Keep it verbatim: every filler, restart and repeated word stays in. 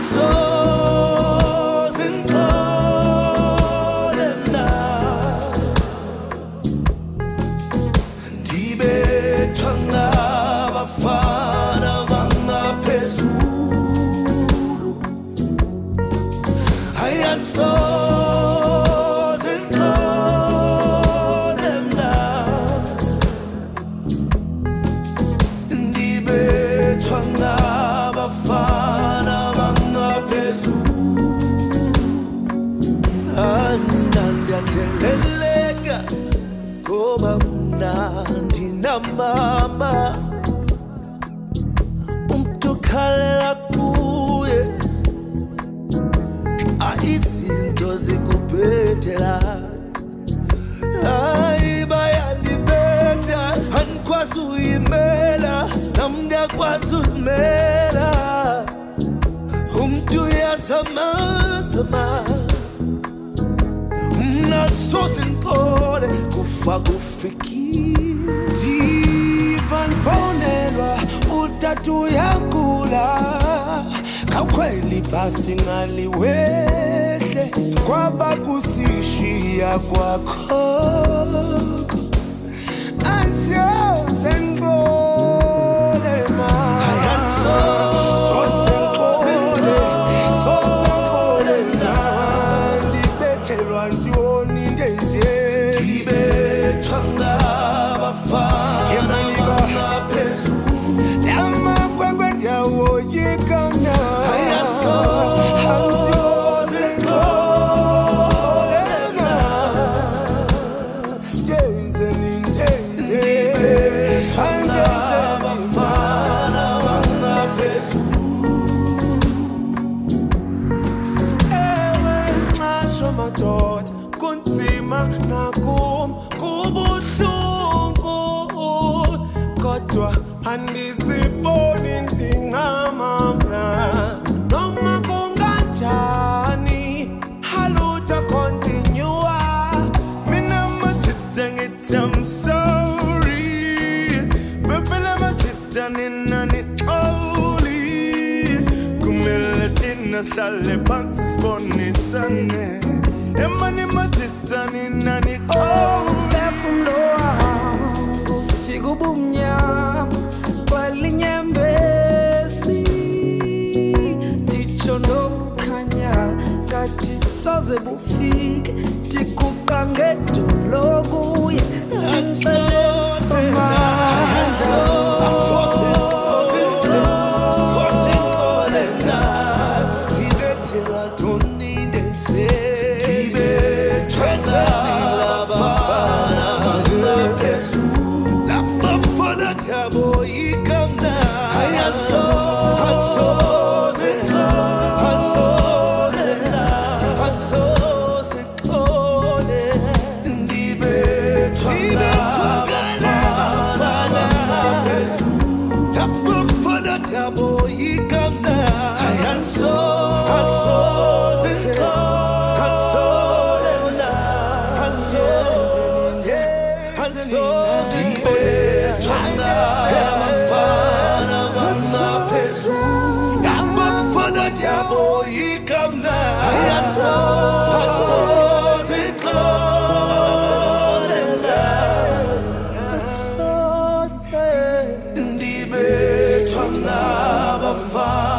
Mama umtukhalela kuye izinto zikuphethela hayi bayandibetha andikwazi uyimela nami ndiyakwazi uzimela umntu uyazamazama mna soze ndiqole kufa kufikile Vanfonelwa utatu yakula Kaukweli basi ngaliwehle Kwaba kusishia kwako Ansioze ngole ma Ansioze ngole Soze ngole na Libetelwa njioni ndezie Libetwa ngabafana kunzima nakum kubuhlungu kodwa andiziboni ndingamamna noma kunganjani haluta continue mina mathitha ngithi I'm sorry befela mathitha nina nixoli kumele thina sihlale phansi sibonisane Emani matitani nani oh from loa figu bumnya palinyembesi dichono kanya kati saze bufike tikukange dologu ye far